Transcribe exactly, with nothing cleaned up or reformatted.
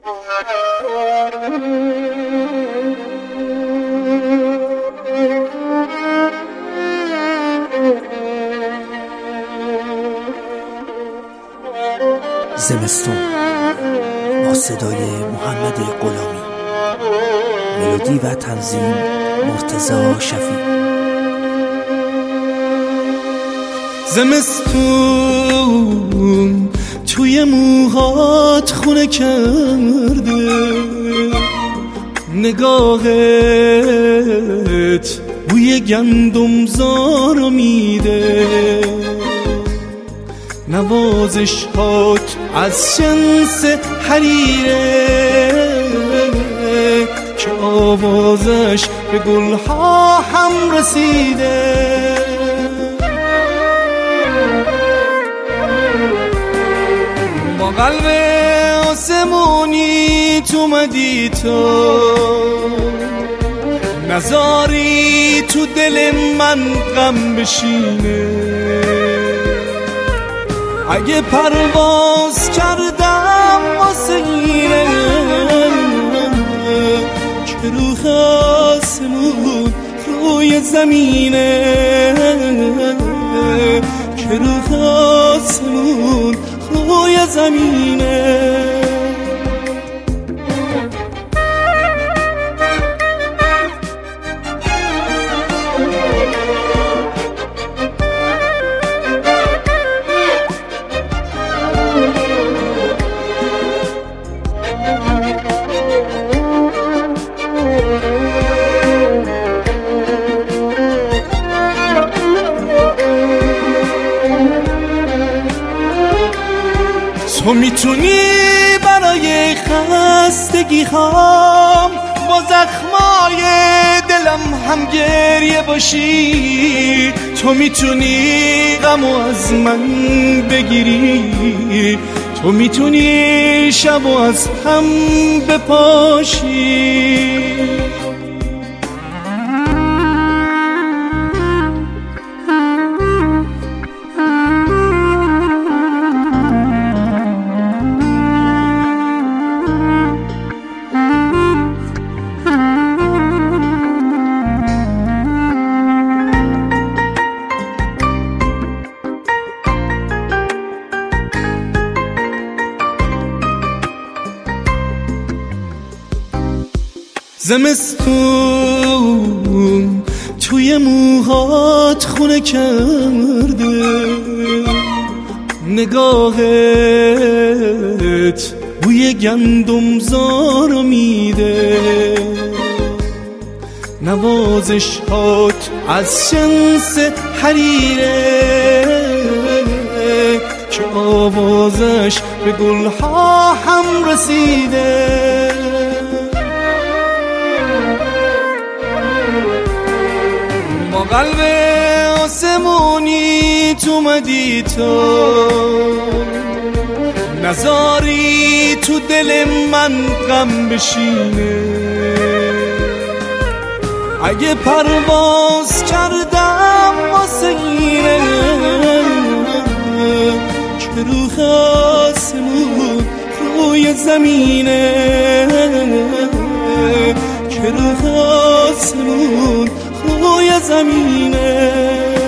زمستون با صدای محمد غلامی، ملودی و تنظیم مرتضی شفیع. زمستون توی موهات خونه کرده، نگاهت بوی گندم زارو میده، نوازشات از جنس حریره که آوازش به گلها هم رسیده. با قلب آسمونی تو اومدی تو، نذاری تو دل من غم بشینه. اگه پرواز کردم واسه اینه که روح آسمون روی زمینه، که روح آسمون روی زمینه. تو میتونی برای خستگی هام با زخمای دلم هم گریه باشی. تو میتونی غمو از من بگیری، تو میتونی شبو از هم بپاشی. زمستون توی موهات خونه کرده، نگاهت بوی گندم زارو میده، نوازشات از جنس حریره که آوازش به گلها هم رسیده. با قلب آسمونی تو اومدی تو، نذاری تو دل من غم بشینه. اگه پرواز کردم واسه اینه که روح آسمون روی زمینه، که روح آسمون روی زمینه.